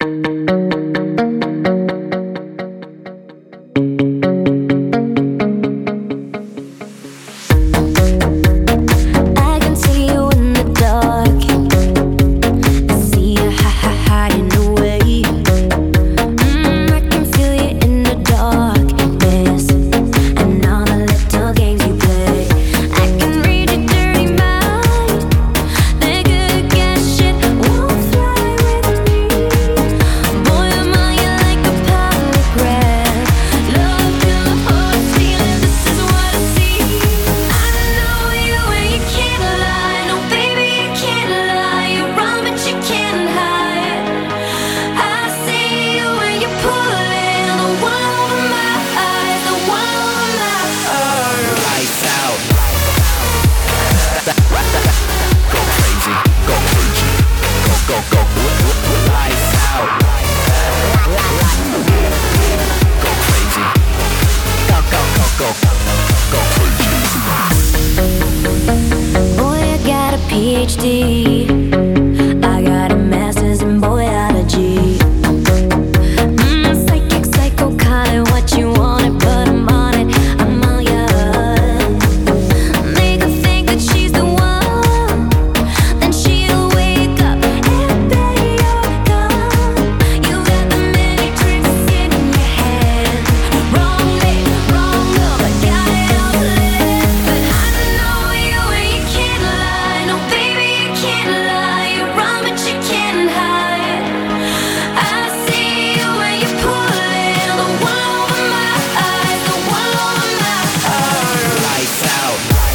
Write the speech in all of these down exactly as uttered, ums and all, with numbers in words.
P H D. I got a master's in biology. Mm, psychic, psycho, call it what you want it, but I'm on it, I'm all yours. Make her think that she's the one, then she'll wake up and bet you're gone. You got the many tricks in your head. Wrong day, wrong girl, but got it all lit. But I know you and you can't lie. No, baby, you can't lie. You run, but you can't hide. I see you when you pull it. The one over my eyes, the one over my eyes. Lights out.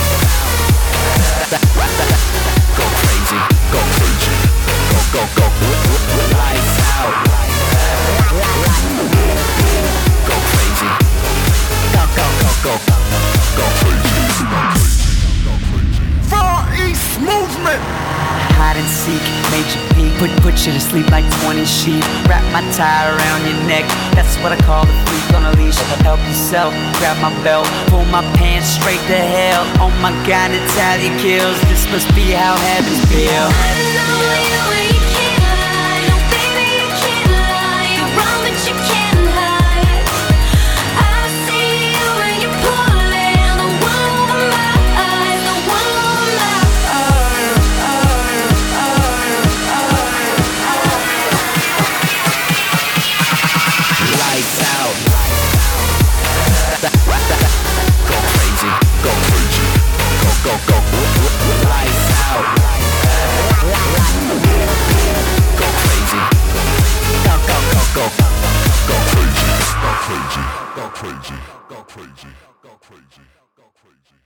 Go crazy, go crazy, go go go. Lights out. Go crazy, go go go go. Go crazy. Far East Movement. Hide and seek, major peak. Put, put you to sleep like twenty sheep. Wrap my tie around your neck. That's what I call the freak on a leash. Help yourself, grab my belt, pull my pants straight to hell. Oh my God, Natalia kills. This must be how heavens feel. I know you and you can't lie. No, baby, you can't lie. You run, but you can't hide. I see you when you pull it. The one over my eyes, the one over my Lights out. Go crazy, go crazy, go go go. Lights out. Go crazy, go go go go. Go crazy, go crazy, go crazy, go crazy, go crazy, go crazy.